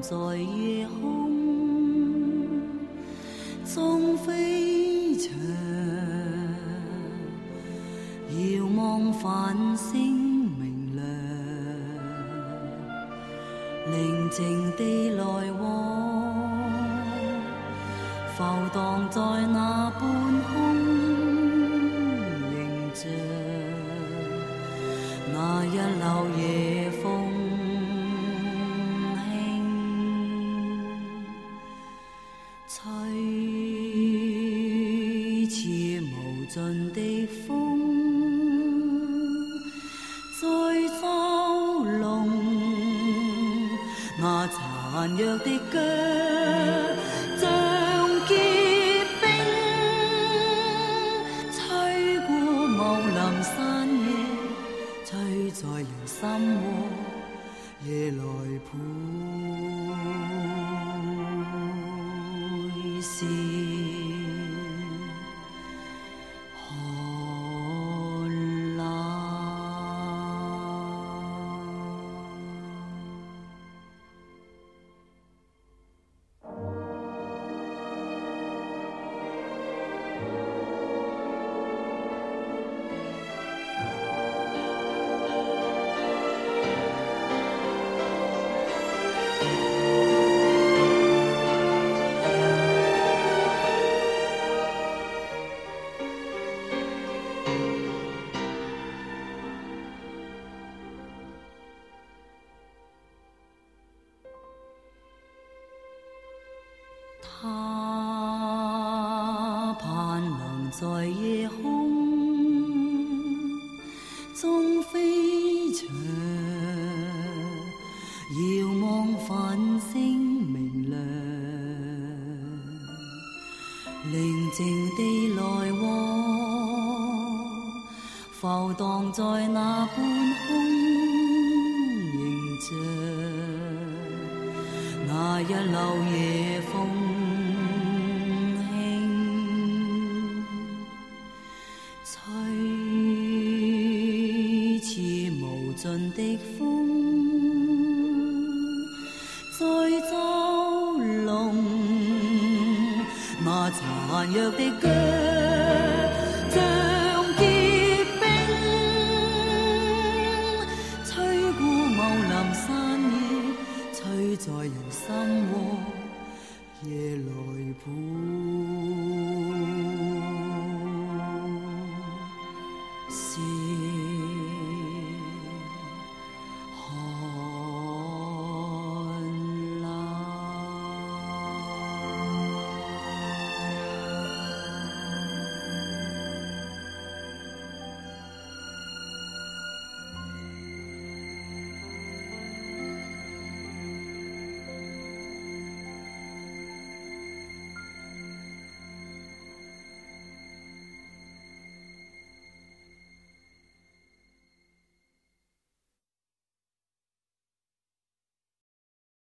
在夜空中飛翔，遙望繁星明亮，寧靜地來往，浮蕩在那半空，迎着那一縷夜風輕吹，似無盡的風在嘲弄那殘弱的腳，像結冰，吹過茂林山野，吹在人心窩，夜來陪是寒冷。他盼能在夜空中飛翔，遙望繁星明亮，寧靜地來往，浮蕩在那半空，迎着那一縷夜風輕吹，似無盡的風在嘲弄那殘弱的腳，像結冰，吹過茂林山野，吹在人心窩，夜來陪是